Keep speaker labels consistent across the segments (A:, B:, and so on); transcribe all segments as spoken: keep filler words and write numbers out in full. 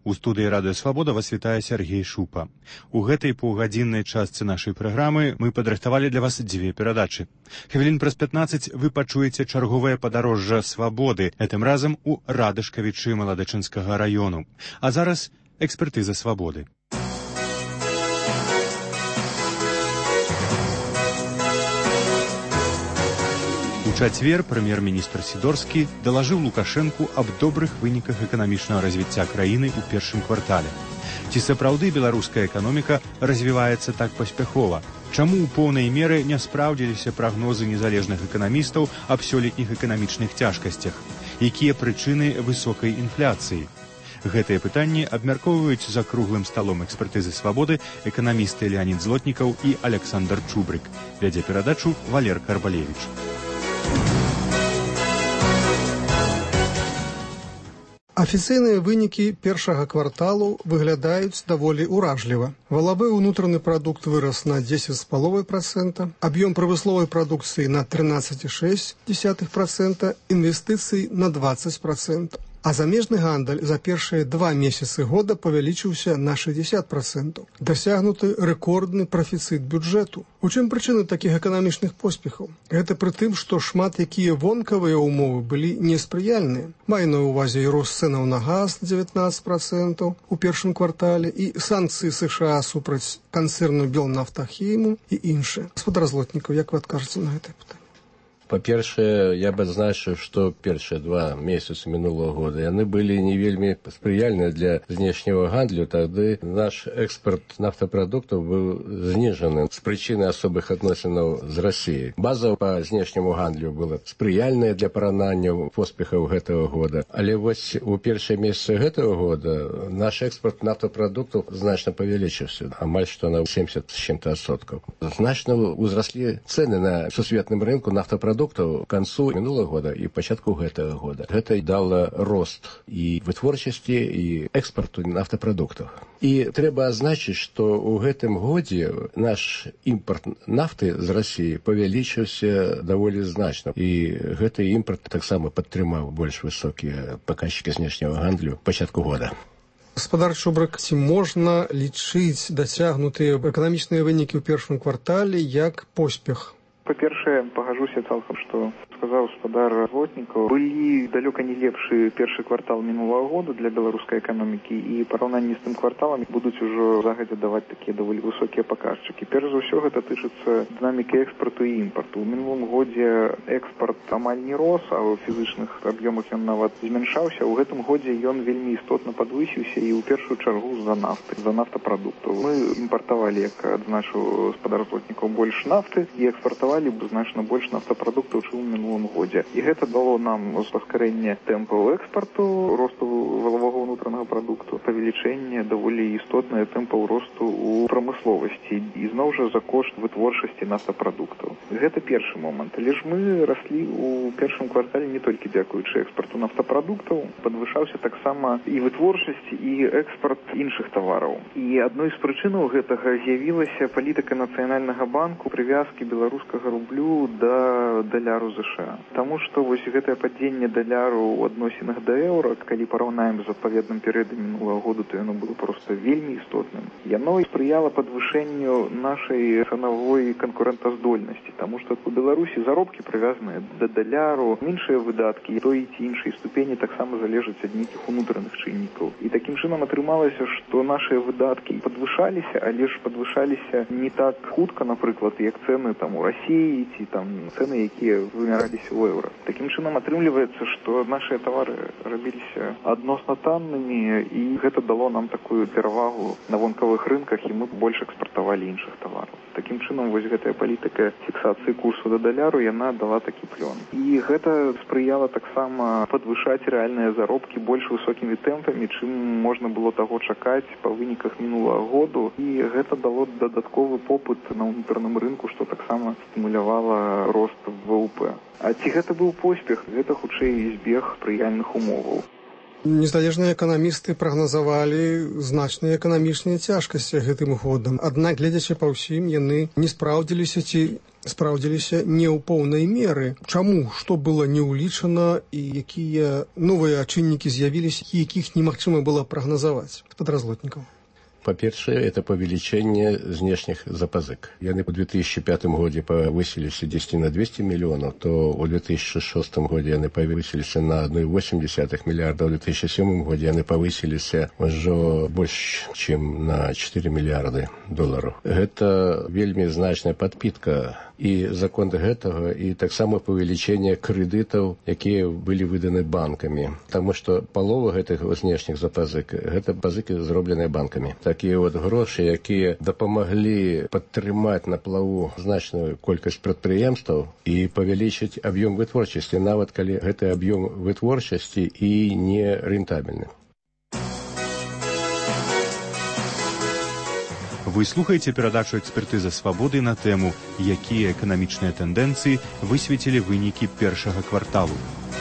A: У студыі радыё «Свабода» вас вітае Сергей Шупа. У гэтай паўгадзіннай частцы нашай праграмы мы падрыхтавалі для вас дзве перадачы. Хвілін праз пятнаццаць вы пачуеце чарговае падарожжа «Свабоды», гэтым разам у Радышкавічы Маладычынскага раёну. А зараз экспертыза «Свабоды». У чацвер прэм'ер-міністр Сідорскі далажыў Лукашэнку аб добрых выніках эканамічнага развіцця краіны ў першым квартале. Ці сапраўды беларуская эканоміка развіваецца так паспяхова? Чаму ў поўнай меры не спраўдзіліся прагнозы незалежных эканамістаў аб сёлетніх эканамічных цяжкасцях? Якія прычыны высокай інфляцыі? Гэтыя пытанні абмяркоўваюць за круглым сталом экспертызы «Свабоды» эканамісты Леонид Злотнікаў і Александр Чубрык. Вядзе перадачу Валер Карбалевіч.
B: Афіцыйныя вынікі першага кварталу выглядаюць даволі ўражліва. Валавы ўнутраны прадукт вырас на дзесяць з паловай працэнта, аб'ём прамысловай прадукцыі на трынаццаць і шэсць дзесятых працэнта, інвестыцый на дваццаць працэнтаў. А замежны гандаль за першыя два месяцы года павялічыўся на шэсцьдзесят працэнтаў. Дасягнуты рэкордны прафіцыт бюджэту. У чым прычыны такіх эканамічных поспехаў? Гэта пры тым, што шмат якія вонкавыя ўмовы былі неспрыяльныя. Маю на ўвазе і рост цэнаў на газ дзевятнаццаць працэнтаў у першым квартале і санкцыі США супраць канцэрну Белнафтахіму і іншыя. Гаспадар Злотнікаў, як вы адкажаце на гэтае пытанне?
C: Па-першае, я б адзначыў, што першыя два месяцы мінулого года яны былі не вельмі спрыяльныя для знешняга гандлю, тады наш экспорт нафтапрадуктаў быў зніжаны з прычыны асобых адносінаў з Расіяй. База па знешняму гандлю была спрыяльная для параўнання поспехаў гэтага года, але вось у першыя месяцы гэтага года наш экспорт нафтапрадуктаў значна павялічыўся, амаль што на семьдесят з чым-то адсоткаў. Значна ўзраслі цэны на сусветным рынку нафтапрадуктаў к концу минулого года и початку гэтага года. Гэта дало рост і вытворчасці, і экспорту нафтапрадуктаў. І трэба адзначыць, што ў гэтым годзе наш імпорт нафты з Расіі павялічыўся даволі значна. І гэты імпорт таксама падтрымаў больш высокія паказчыкі знешняга гандлю пачатку года.
B: Гаспадар Чубрык, ці можна лічыць дасягнутыя эканамічныя вынікі ў першым квартале як поспех?
D: Па-першае, пагажуся цалкам, што сказаў гаспадар Злотнікаў, былі далёка не лепшы першы квартал мінулого года для беларускай эканомікі, і параўнанні з тым кварталам будуць ужо загадзя даваць такія даволі высокія паказчыкі. Перш за ўсё гэта тычыцца дынамікі экспарту і імпарту. У мінулым годзе экспарт амаль не рос, а ў фізычных аб'ёмах ён нават змяншаўся. У гэтым годзе ён вельмі істотна падвысіўся, і ў першую чаргу за нафты, за нафтапрадуктаў. Мы імпартавалі, як адзначыў гаспадар Злотнікаў, больш нафты і экспартавалі б значна больш нафтапрадуктаў, чым у мінулым годзе. І гэта дало нам паскарэнне тэмпаў экспарту, росту валавога ўнутранага прадукту, павелічэнне даволі істотнае тэмпаў росту ў прамысловасці і зноў жа за кошт вытворчасці нафтапрадуктаў. Гэта першы момант. Але ж мы раслі ў першым квартале не толькі дзякуючы экспарту нафтапрадуктаў, падвышаўся таксама і вытворчасць, і экспарт іншых тавараў. І адной з прычынаў гэтага з'явілася палітыка Нацыянальнага банку прывязкі беларускага рублю да даляру ЗША. Таму што вось гэтае падзенне даляру ў адносінах да еўра, калі параўнаем з адпаведным перыядам мінулого года, то яно было проста вельмі істотным. Яно спрыяла падвышэнню нашай цанавой канкурэнтаздольнасці, таму што у Беларусі заробкі прывязаныя да даляру, іншыя выдаткі, той ці іншай ступені таксама залежаць ад нейкіх унутраных чыннікаў. І такім чынам атрымалася, што нашыя выдаткі падвышаліся, але ж падвышаліся не так хутка, напрыклад, як цэны там у Расіі ці там цэны, якія вымяраліся ў еўра. Такім чынам атрымліваецца, што нашыя тавары рабіліся адносна таннымі, і гэта дало нам такую перавагу на вонкавых рынках, і мы больш экспартавалі іншых тавараў. Такім чынам вось гэтая палітыка фіксацыі курсу да даляру, яна дала такі плён. І гэта спрыяла таксама падвышаць рэальныя заробкі больш высокімі тэмпамі, чым можна было таго чакаць па выніках мінулага году, і гэта дало дадатковы попыт на ўнутраным рынку, што таксама стымулявала рост ВВП. А ці гэта быў поспех? Гэта хутчэй збег спрыяльных умоваў.
B: Незалежныя эканамісты прагназавалі значныя эканамічныя цяжкасці гэтым годам. Аднак, гледзячы па ўсім, яны не спраўдзіліся ці спраўдзіліся не ў поўнай меры. Чаму? Што было не ўлічана і якія новыя чыннікі з'явіліся, якіх немагчыма было прагназаваць? Спадар'Злотнікаў.
C: По-перше, это повеличение внешних запазык. Яны в две тысячи пятом году повысились десять на двести миллионов, то в две тысячи шестом году яны повысились на одна целая восемь десятых миллиарда, в две тысячи седьмом году яны повысились уже больше, чем на четыре миллиарда долларов. Это вельми значная подпитка и закон гэтага, и так само повеличение кредитов, якія были выданы банками. Потому что полова гэтых внешних запазык, гэта пазыки, зробленные банками. Такія вот грошы, якія дапамаглі падтрымаць на плаву значную колькасць прадпрыемстваў і павялічыць аб'ём вытворчасці, нават калі гэты аб'ём вытворчасці і не рэнтабельны.
A: Вы слухаеце перадачу «Экспертыза свабоды» на тэму «Якія эканамічныя тэндэнцыі высветілі вынікі першага кварталу».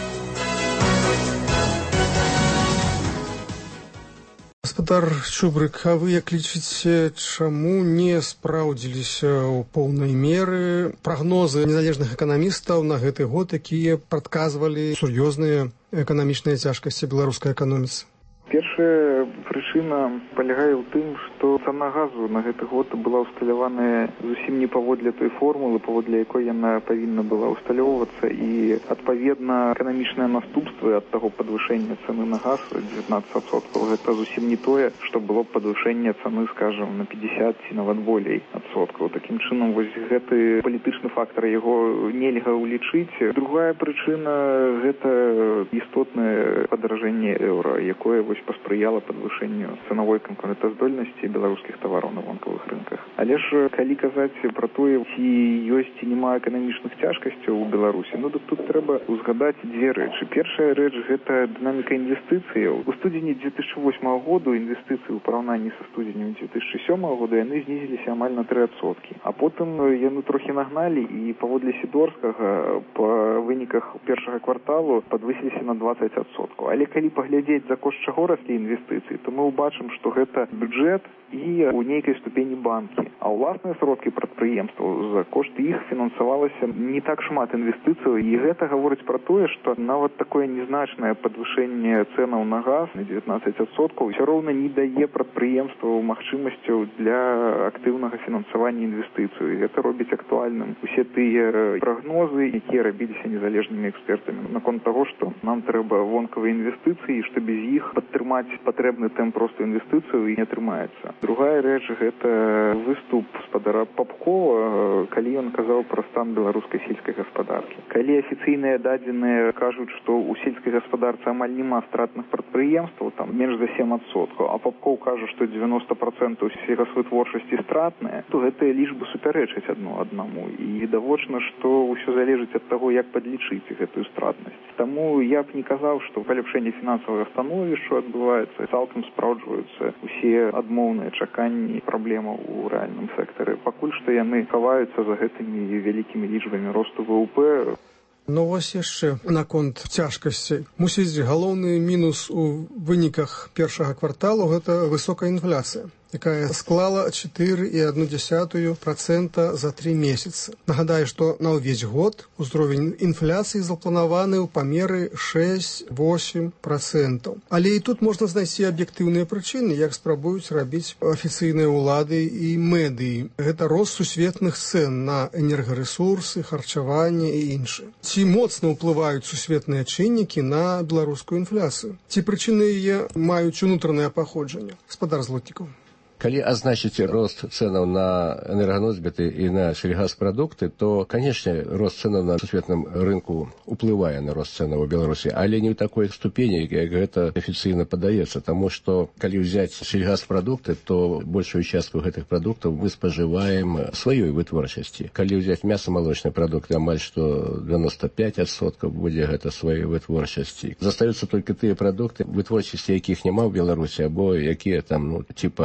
B: Гаспадар Чубрык, а вы як лічыце, чаму не спраўдзіліся ў поўнай меры прагнозы незалежных эканамістаў на гэты год, якія прадказвалі сур'ёзныя эканамічныя цяжкасці беларускай эканоміцы?
D: Першая прычына палягае ў тым, што цана газу на гэты год была ўсталяваная зусім не паводле той формулы, паводле якой яна павінна была ўсталёўвацца, і адпаведна эканамічныя наступствы ад таго падвышэння цаны на газ дзевятнаццаць адсоткаў гэта зусім не тое, што было б падвышэнне цаны, скажам, на пятьдесят ці нават болей адсоткаў. Такім чынам, вось гэты палітычны фактар, яго нельга ўлічыць. Другая прычына гэта істотнае падаражэнне еўра, якое вось паспрыяла падвышэнню цанавой канкурэнтаздольнасці беларускіх тавараў на вонкавых рынках. Але ж калі казаць пра тое, ці ёсць ці няма эканамічных цяжкасцяў у Беларусі, ну дык тут трэба узгадаць дзве рэчы. Першая рэч гэта дынаміка інвестыцыяў. У студзені две тысячи восьмого году інвестыцыі ў параўнанні са студзенем две тысячи седьмого года яны знізіліся амаль на тры адсоткі. А потым яны трохі нагналі і паводле Сідорскага па выніках першага кварталу падвысіліся на двадцать адсоткаў. Але калі паглядзець, за кошт чаго раслі інвестыцыі, то мы ўбачым, што гэта бюджэт і у нейкай ступені банкі. А ўласныя сродкі прадпрыемстваў, за кошт іх фінансавалася не так шмат інвестыцыяў, і гэта гаворыць пра тое, што нават такое незначнае падвышэнне цэнаў на газ на девятнадцать адсоткаў ўсё роўна не дае прадпрыемстваў магчымасцяў для актыўнага фінансавання інвестыцыяў. І гэта робіць актуальным усе тыя прагнозы, якія рабіліся незалежнымі экспертамі наконт таго, што нам трэба вонкавыя інвестыцыі, што без іх падтрымаць патрэбны тэмп росту інвестыцыяў і не атрымаецца. Другая рэч гэта выступ гаспадара Папкова, калі ён казаў пра стан беларускай сельскай гаспадаркі. Калі афіцыйныя дадзеныя кажуць, што ў сельскай гаспадарцы амаль няма стратных прадпрыемстваў, там менш за сем адсоткаў, а Папков кажа, што девяносто процентов сельгасвытворчасці стратныя, то гэтыя лічбы супярэчаць адно аднаму. І відавочна, што ўсё залежыць ад таго, як падлічыць гэтую стратнасць. Таму я б не казаў, што паляпшэнне фінансавага становішча адбываецца, цалкам спраўджваюцца усе адмоўныя чаканні праблемаў у рэальным сектары. Пакуль што яны хаваюцца за гэтымі вялікімі лічбамі росту ВВП.
B: Ну вось яшчэ наконт цяжкасцей. Мусіць, галоўны мінус у выніках першага кварталу гэта высокая інфляцыя, якая склала четыре и одну десятую процента за три месяца. Нагадаю, што на ўвесь год узровень інфляцыі запланаваны ў памеры шесть-восемь процентов. Але і тут можна знайсці аб'ектыўныя прычыны, як спрабуюць рабіць афіцыйныя ўлады і медыі. Гэта рост сусветных цэн на энергарэсурсы, харчаванне і іншае. Ці моцна ўплываюць сусветныя чыннікі на беларускую інфляцыю? Ці прычыны яе маюць унутранае паходжанне? Гаспадар Злотнікаў.
C: Калі азначыць рост цэнаў на энерганосьбіты і на сельгаспрадукты, то, канешне, рост цэнаў на сусветным рынку уплывае на рост цэнаў у Беларусі, але не ў такой ступені, як гэта афіцыйна падаецца, таму што калі ўзяць сельгаспрадукты, то большую частку гэтых прадуктаў мы спажываем сваёй вытворчасці. Калі ўзяць мяса-малочныя прадукты, амаль што девяносто пять адсоткаў будзе гэта сваёй вытворчасці. Застаюцца толькі тыя прадукты, вытворчасці якіх няма ў Беларусі, або якія там, ну, типа алей,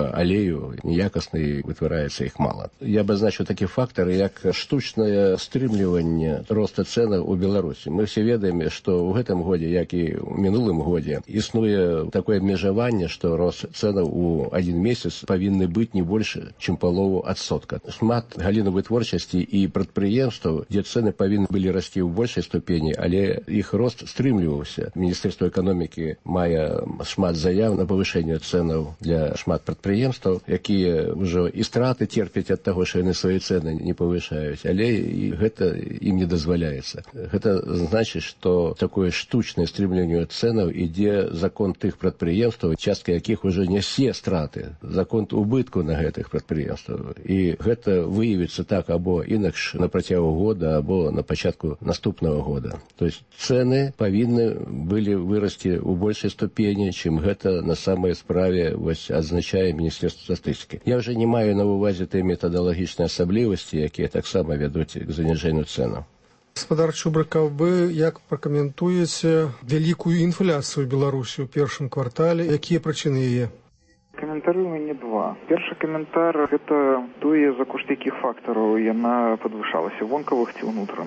C: надзею неякасна, вытвараецца іх мала. Я бы азначыў такі фактар, як штучнае стрымліванне роста цэнаў у Беларусі. Мы все ведаем, што ў гэтым годзе, як і ў мінулым годзе, існуе такое абмежаванне, што рост цэнаў у адзін месяц павінны быць не больш, чым палову адсотка. Шмат галінаў вытворчасці і прадпрыемстваў, дзе цэны павінны былі расці ў большай ступені, але іх рост стрымліваўся. Міністэрства эканомікі мае шмат заяў на павышэнне цэнаў для шмат прадпрыемстваў, якія ўжо і страты терпяць ад таго, што яны свае цэны не павышаюць, але і гэта ім не дазваляецца. Гэта значыць, што такое штучнае стрымленне цэнаў ідзе за конт тых прадпрыемстваў, частка якіх ужо нясе страты, за конт убытку на гэтых прадпрыемстваў. І гэта выявіцца так або інакш на працягу года, або на пачатку наступнага года. То есть цэны павінны былі вырасці ў большай ступені, чым гэта на самай справе вось адзначае Міністэрства статыстыкі. Я ўжо не маю на ўвазе тыя метадалагічныя асаблівасці, якія таксама вядуць к заніжэнню цэнаў.
B: Гаспадар Чубрыкаў, вы як пракаментуеце вялікую інфляцыю ў Беларусі ў першым квартале, якія прычыны яе?
D: Каментары ў мяне два. Першы каментар – гэта тое, за кошт якіх фактараў яна падвышалася, вонкавых ці ўнутраных.